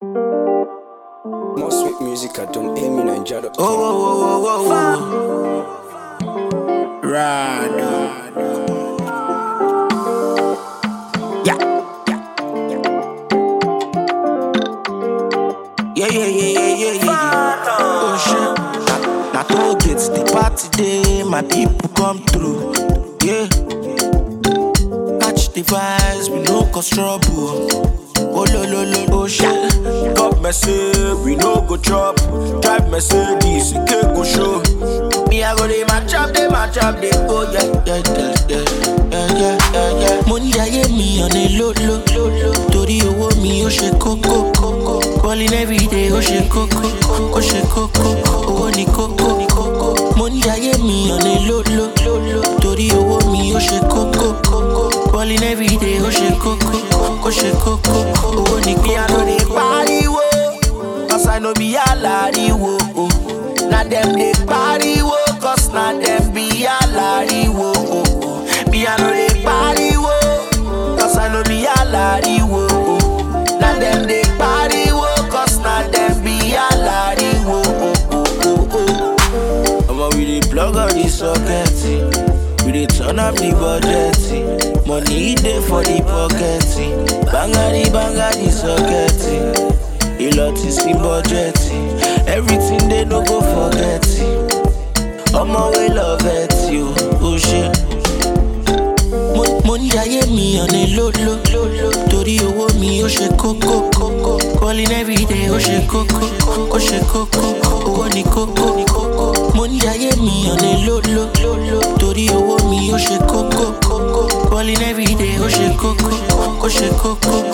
More sweet music at donamynigeria.com. Oh. Rado. Yeah. Oh shit. Now to get the party day, my people come through. Yeah. Catch the vibes, we no cause trouble. Oh lo lo lo, oh shit. Got message, we no go chop. Drive Mercedes, it can't go show. Me I go dey match up, dey oh yeah. Money aye me on a low. Tori owo mi o ṣe koko. Calling every day o ṣe koko. Owo ni koko. Money aye me on a low. Tori owo mi o ṣe koko. Calling every day o ṣe koko. Owo ni koko. Me I know they pariwo, cause I know be alariwo. Now them they pariwo, cause now them be alariwo. Me I know they pariwo, cause I know be alariwo. Now them they pariwo, cause now them be alariwo. Omo we dey plug all the socket, we dey turn up the budget. Money dey for the pocket, banga the socket. A lot is in budget, everything they no go forget. Omo we love it, you, oh shit. Money aye me on a low. Tori owo mi o ṣe koko. Calling every day o ṣe koko. Owo ni koko. Money aye me on a low. Tori owo mi o ṣe koko. Calling every day o ṣe koko.